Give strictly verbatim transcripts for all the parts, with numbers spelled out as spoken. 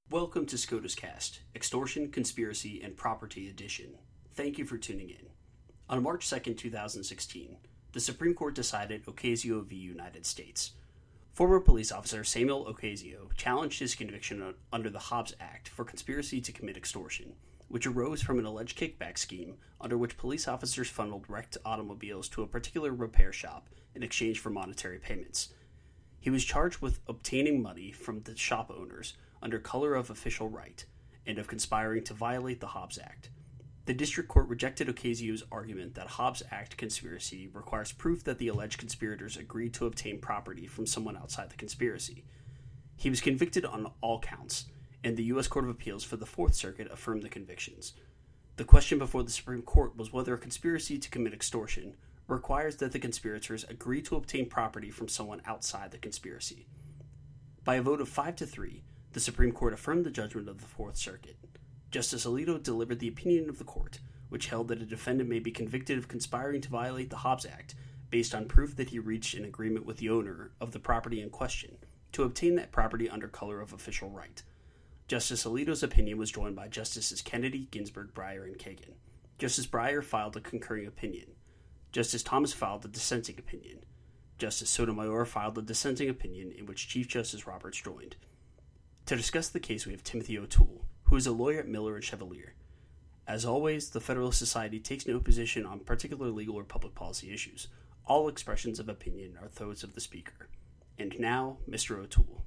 Welcome to SCOTUS Cast, Extortion, Conspiracy, and Property Edition. Thank you for tuning in. On March second, twenty sixteen, the Supreme Court decided Ocasio v. United States. Former police officer Samuel Ocasio challenged his conviction under the Hobbs Act for conspiracy to commit extortion, which arose from an alleged kickback scheme under which police officers funneled wrecked automobiles to a particular repair shop in exchange for monetary payments. He was charged with obtaining money from the shop owners under color of official right, and of conspiring to violate the Hobbs Act. The district court rejected Ocasio's argument that Hobbs Act conspiracy requires proof that the alleged conspirators agreed to obtain property from someone outside the conspiracy. He was convicted on all counts, and the U S Court of Appeals for the Fourth Circuit affirmed the convictions. The question before the Supreme Court was whether a conspiracy to commit extortion requires that the conspirators agree to obtain property from someone outside the conspiracy. By a vote of five to three, the Supreme Court affirmed the judgment of the Fourth Circuit. Justice Alito delivered the opinion of the court, which held that a defendant may be convicted of conspiring to violate the Hobbs Act based on proof that he reached an agreement with the owner of the property in question to obtain that property under color of official right. Justice Alito's opinion was joined by Justices Kennedy, Ginsburg, Breyer, and Kagan. Justice Breyer filed a concurring opinion. Justice Thomas filed a dissenting opinion. Justice Sotomayor filed a dissenting opinion in which Chief Justice Roberts joined. To discuss the case, we have Timothy O'Toole, who is a lawyer at Miller and Chevalier. As always, the Federalist Society takes no position on particular legal or public policy issues. All expressions of opinion are those of the speaker. And now, Mister O'Toole.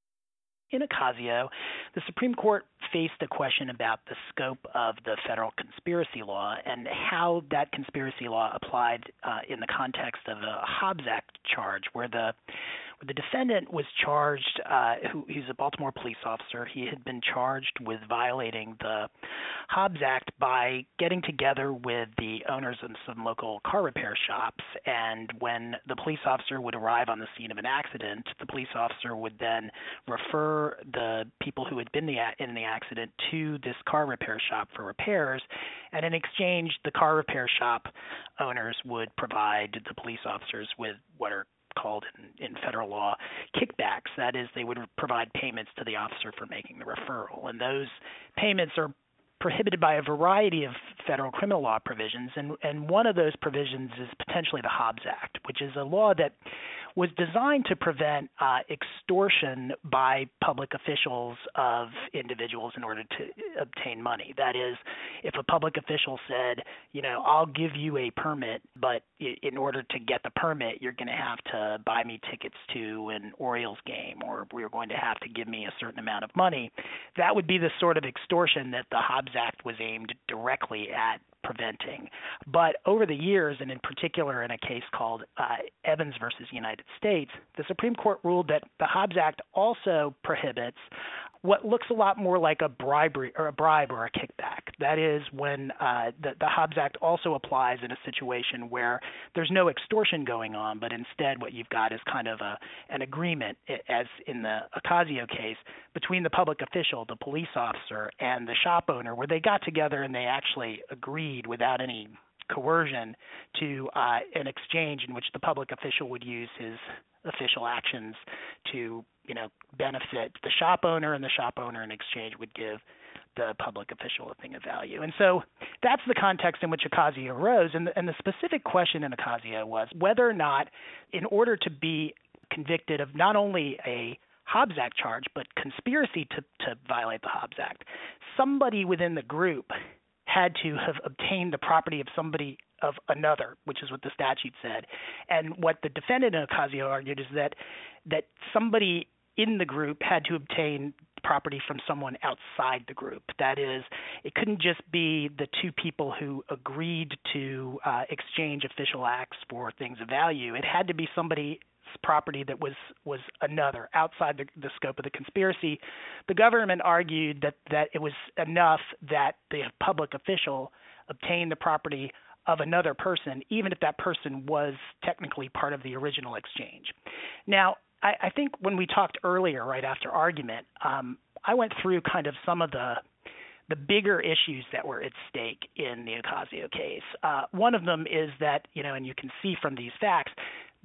In Ocasio, the Supreme Court faced a question about the scope of the federal conspiracy law and how that conspiracy law applied uh, in the context of a Hobbs Act charge, where the where the defendant was charged, uh, who, he's a Baltimore police officer, he had been charged with violating the Hobbs Act by getting together with the owners of some local car repair shops, and when the police officer would arrive on the scene of an accident, the police officer would then refer the people who had been the, in the accident to this car repair shop for repairs, and in exchange, the car repair shop owners would provide the police officers with what are called in, in federal law kickbacks. That is, they would provide payments to the officer for making the referral, and those payments are prohibited by a variety of federal criminal law provisions, and, and one of those provisions is potentially the Hobbs Act, which is a law that was designed to prevent uh, extortion by public officials of individuals in order to obtain money. That is, if a public official said, you know, I'll give you a permit, but in order to get the permit, you're going to have to buy me tickets to an Orioles game, or you're going to have to give me a certain amount of money, that would be the sort of extortion that the Hobbs Act was aimed directly at preventing. But over the years, and in particular in a case called uh, Evans versus United States, the Supreme Court ruled that the Hobbs Act also prohibits what looks a lot more like a bribery or a bribe or a kickback. That is, when uh, the, the Hobbs Act also applies in a situation where there's no extortion going on, but instead what you've got is kind of a, an agreement, as in the Ocasio case, between the public official, the police officer, and the shop owner, where they got together and they actually agreed without any coercion to uh, an exchange in which the public official would use his official actions to, you know, benefit the shop owner, and the shop owner in exchange would give the public official a thing of value. And so that's the context in which Ocasio arose. And the, and the specific question in Ocasio was whether or not, in order to be convicted of not only a Hobbs Act charge, but conspiracy to, to violate the Hobbs Act, somebody within the group had to have obtained the property of somebody of another, which is what the statute said. And what the defendant in Ocasio argued is that that somebody in the group had to obtain property from someone outside the group. That is, it couldn't just be the two people who agreed to uh, exchange official acts for things of value. It had to be somebody property that was was another, outside the, the scope of the conspiracy. The government argued that, that it was enough that the public official obtained the property of another person, even if that person was technically part of the original exchange. Now, I, I think when we talked earlier, right after argument, um, I went through kind of some of the the bigger issues that were at stake in the Ocasio case. Uh, one of them is that, you know, and you can see from these facts, that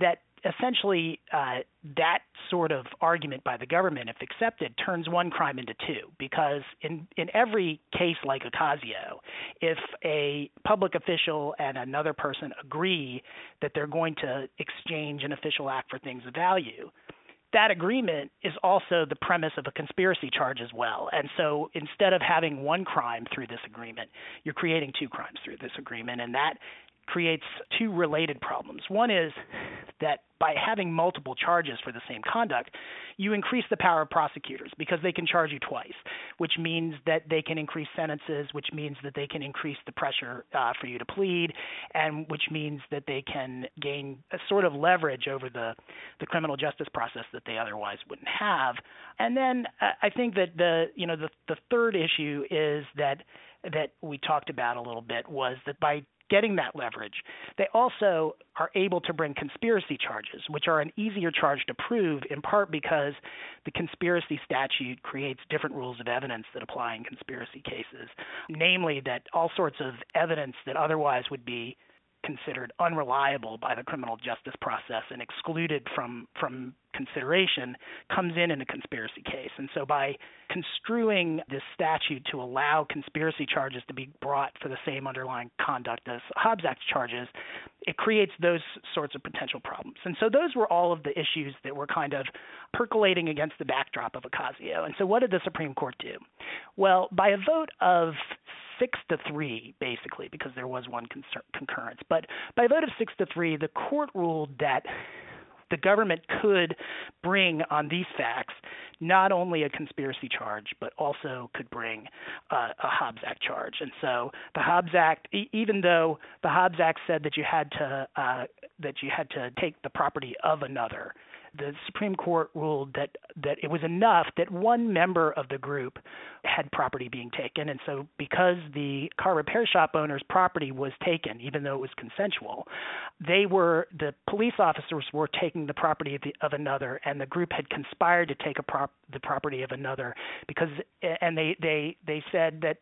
essentially, uh, that sort of argument by the government, if accepted, turns one crime into two, because in, in every case like Ocasio, if a public official and another person agree that they're going to exchange an official act for things of value, that agreement is also the premise of a conspiracy charge as well. And so instead of having one crime through this agreement, you're creating two crimes through this agreement, and that creates two related problems. One is that by having multiple charges for the same conduct, you increase the power of prosecutors because they can charge you twice, which means that they can increase sentences, which means that they can increase the pressure uh, for you to plead, and which means that they can gain a sort of leverage over the, the criminal justice process that they otherwise wouldn't have. And then uh, I think that the you know the, the third issue is that that we talked about a little bit was that by getting that leverage, they also are able to bring conspiracy charges, which are an easier charge to prove, in part because the conspiracy statute creates different rules of evidence that apply in conspiracy cases, namely that all sorts of evidence that otherwise would be considered unreliable by the criminal justice process and excluded from from consideration comes in in a conspiracy case. And so by construing this statute to allow conspiracy charges to be brought for the same underlying conduct as Hobbs Act charges, it creates those sorts of potential problems. And so those were all of the issues that were kind of percolating against the backdrop of Ocasio. And so what did the Supreme Court do? Well, by a vote of six to three, basically, because there was one concurrence, but by a vote of six to three, the court ruled that the government could bring on these facts not only a conspiracy charge, but also could bring uh, a Hobbs Act charge. And so the Hobbs Act, e- even though the Hobbs Act said that you had to uh, that you had to take the property of another, the Supreme Court ruled that, that it was enough that one member of the group had property being taken. And so because the car repair shop owner's property was taken, even though it was consensual, they were the police officers were taking the property of, the, of another, and the group had conspired to take a prop, the property of another because and they, they, they said that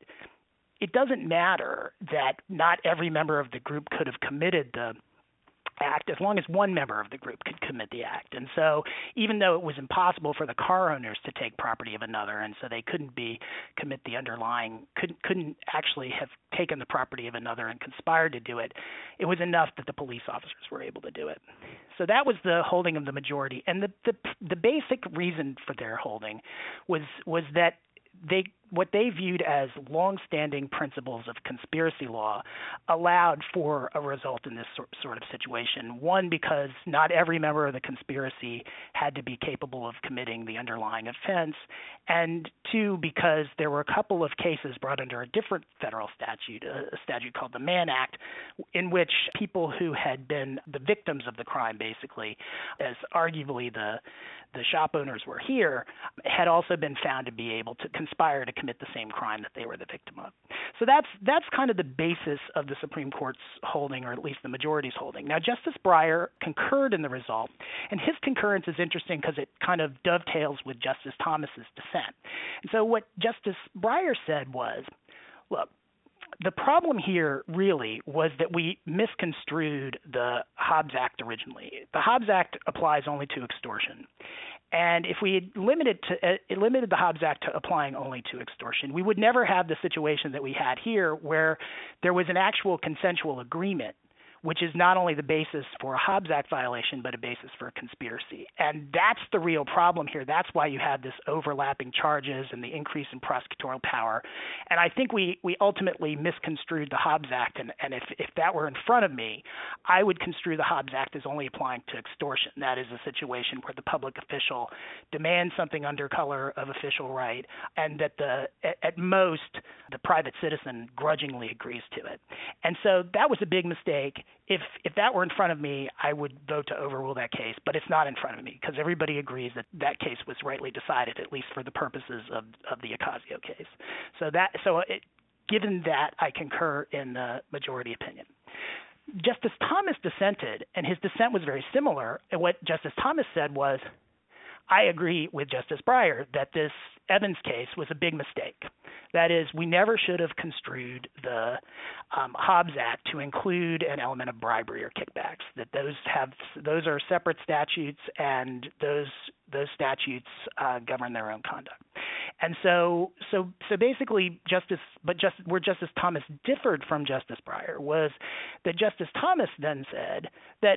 it doesn't matter that not every member of the group could have committed the act as long as one member of the group could commit the act. And so even though it was impossible for the car owners to take property of another, and so they couldn't be commit the underlying couldn't couldn't actually have taken the property of another and conspired to do it, it was enough that the police officers were able to do it. So that was the holding of the majority. And the the, the basic reason for their holding was was that they what they viewed as longstanding principles of conspiracy law allowed for a result in this sort of situation. One, because not every member of the conspiracy had to be capable of committing the underlying offense, and two, because there were a couple of cases brought under a different federal statute, a statute called the Mann Act, in which people who had been the victims of the crime, basically, as arguably the the shop owners were here, had also been found to be able to conspire to commit the same crime that they were the victim of. So that's that's kind of the basis of the Supreme Court's holding, or at least the majority's holding. Now, Justice Breyer concurred in the result, and his concurrence is interesting because it kind of dovetails with Justice Thomas's dissent. And so what Justice Breyer said was, look, the problem here really was that we misconstrued the Hobbs Act originally. The Hobbs Act applies only to extortion. And if we had limited, to, uh, limited the Hobbs Act to applying only to extortion, we would never have the situation that we had here where there was an actual consensual agreement, which is not only the basis for a Hobbs Act violation, but a basis for a conspiracy. And that's the real problem here. That's why you have this overlapping charges and the increase in prosecutorial power. And I think we, we ultimately misconstrued the Hobbs Act. And, and if, if that were in front of me, I would construe the Hobbs Act as only applying to extortion. That is a situation where the public official demands something under color of official right, and that the at, at most the private citizen grudgingly agrees to it. And so that was a big mistake. If if that were in front of me, I would vote to overrule that case, but it's not in front of me because everybody agrees that that case was rightly decided, at least for the purposes of, of the Ocasio case. So that so it, given that, I concur in the majority opinion. Justice Thomas dissented, and his dissent was very similar. And what Justice Thomas said was, I agree with Justice Breyer that this Evans case was a big mistake. That is, we never should have construed the um, Hobbs Act to include an element of bribery or kickbacks. That those have those are separate statutes, and those those statutes uh, govern their own conduct. And so, so, so basically, Justice, but just where Justice Thomas differed from Justice Breyer was that Justice Thomas then said that,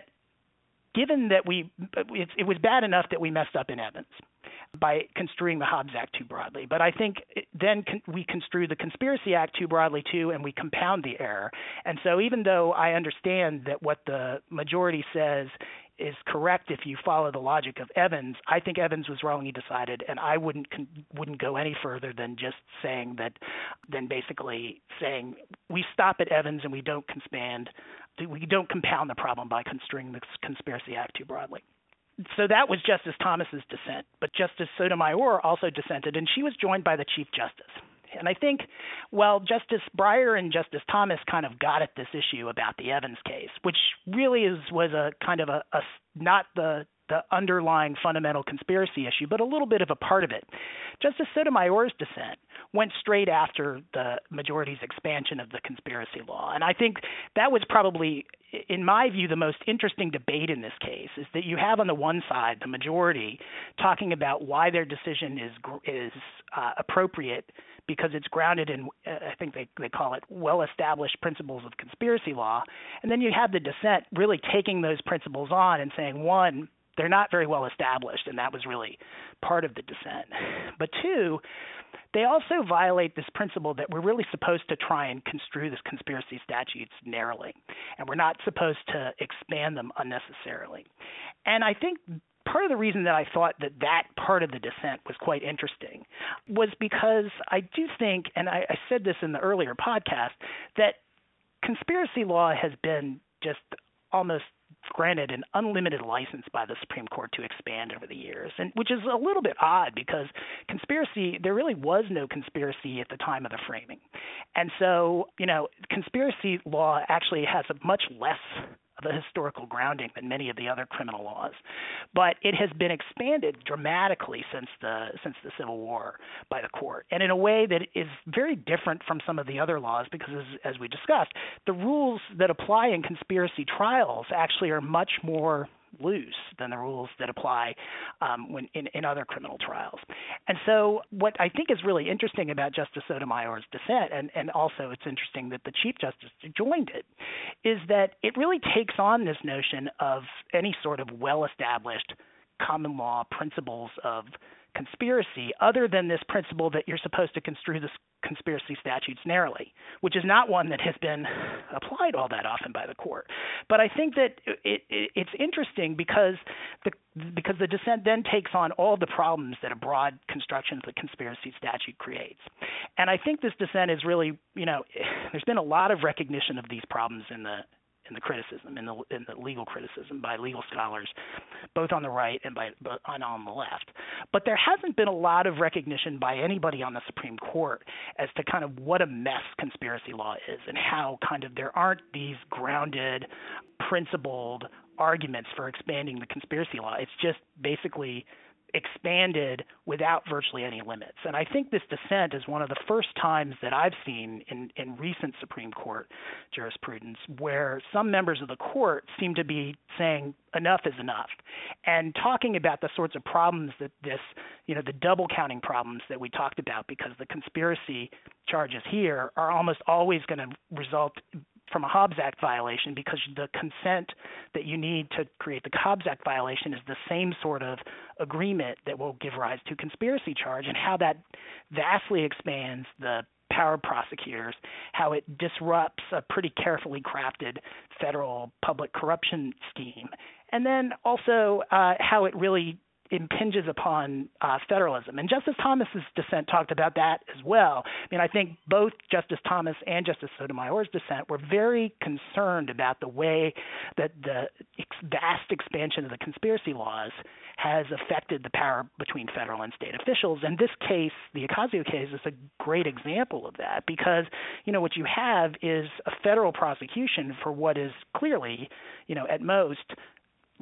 given that we, it, it was bad enough that we messed up in Evans by construing the Hobbs Act too broadly. But I think then con- we construe the Conspiracy Act too broadly too, and we compound the error. And so even though I understand that what the majority says is correct if you follow the logic of Evans, I think Evans was wrongly decided, and I wouldn't con- wouldn't go any further than just saying that, than basically saying we stop at Evans and we don't expand, we don't compound the problem by construing the Conspiracy Act too broadly. So that was Justice Thomas's dissent, but Justice Sotomayor also dissented, and she was joined by the Chief Justice. And I think, well, Justice Breyer and Justice Thomas kind of got at this issue about the Evans case, which really is was a kind of a, a not the the underlying fundamental conspiracy issue, but a little bit of a part of it. Justice Sotomayor's dissent went straight after the majority's expansion of the conspiracy law. And I think that was probably, in my view, the most interesting debate in this case, is that you have on the one side the majority talking about why their decision is is uh, appropriate because it's grounded in, uh, I think they, they call it, well-established principles of conspiracy law. And then you have the dissent really taking those principles on and saying, one, they're not very well established, and that was really part of the dissent. But two, they also violate this principle that we're really supposed to try and construe this conspiracy statutes narrowly, and we're not supposed to expand them unnecessarily. And I think part of the reason that I thought that that part of the dissent was quite interesting was because I do think, and I, I said this in the earlier podcast, that conspiracy law has been just almost granted an unlimited license by the Supreme Court to expand over the years, and which is a little bit odd because conspiracy, there really was no conspiracy at the time of the framing. And so, you know, conspiracy law actually has a much less of a historical grounding than many of the other criminal laws. But it has been expanded dramatically since the since the Civil War by the court, and in a way that is very different from some of the other laws because, as, as we discussed, the rules that apply in conspiracy trials actually are much more loose than the rules that apply um, when in, in other criminal trials. And so what I think is really interesting about Justice Sotomayor's dissent, and, and also it's interesting that the Chief Justice joined it, is that it really takes on this notion of any sort of well-established common law principles of conspiracy other than this principle that you're supposed to construe the conspiracy statutes narrowly, which is not one that has been applied all that often by the court. But I think that it, it, it's interesting because the because the dissent then takes on all the problems that a broad construction of the conspiracy statute creates. And I think this dissent is really, you know, there's been a lot of recognition of these problems in the in the criticism, in the in the legal criticism by legal scholars, both on the right and by and on the left. But there hasn't been a lot of recognition by anybody on the Supreme Court as to kind of what a mess conspiracy law is and how kind of there aren't these grounded, principled arguments for expanding the conspiracy law. It's just basically expanded without virtually any limits. And I think this dissent is one of the first times that I've seen in, in recent Supreme Court jurisprudence where some members of the court seem to be saying enough is enough and talking about the sorts of problems that this, you know, the double counting problems that we talked about, because the conspiracy charges here are almost always going to result from a Hobbs Act violation because the consent that you need to create the Hobbs Act violation is the same sort of agreement that will give rise to conspiracy charge, and how that vastly expands the power of prosecutors, how it disrupts a pretty carefully crafted federal public corruption scheme, and then also uh, how it really impinges upon uh, federalism. And Justice Thomas's dissent talked about that as well. I mean, I think both Justice Thomas and Justice Sotomayor's dissent were very concerned about the way that the ex- vast expansion of the conspiracy laws has affected the power between federal and state officials. And this case, the Ocasio case, is a great example of that because, you know, what you have is a federal prosecution for what is clearly, you know, at most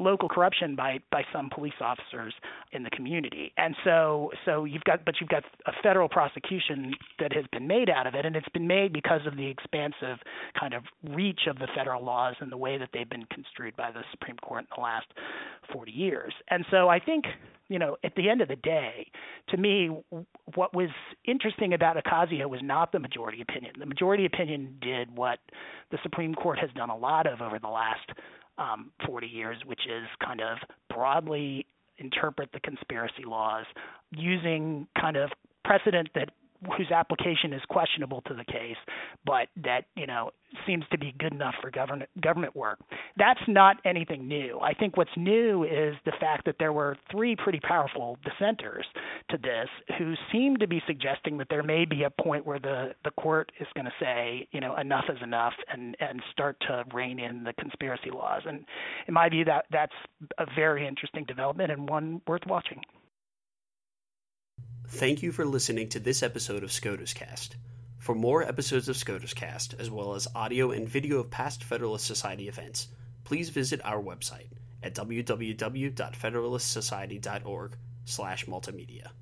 local corruption by, by some police officers in the community. And so so you've got but you've got a federal prosecution that has been made out of it, and it's been made because of the expansive kind of reach of the federal laws and the way that they've been construed by the Supreme Court in the last forty years. And so I think, you know, at the end of the day, to me, what was interesting about Ocasio was not the majority opinion. The majority opinion did what the Supreme Court has done a lot of over the last um, forty years, which is kind of broadly interpret the conspiracy laws using kind of precedent that whose application is questionable to the case, but that, you know, seems to be good enough for government government work. That's not anything new. I think what's new is the fact that there were three pretty powerful dissenters to this who seem to be suggesting that there may be a point where the, the court is going to say, you know, enough is enough and, and start to rein in the conspiracy laws. And in my view, that that's a very interesting development and one worth watching. Thank you for listening to this episode of SCOTUS Cast. For more episodes of SCOTUS Cast, as well as audio and video of past Federalist Society events, please visit our website at w w w dot federalist society dot org slash multimedia.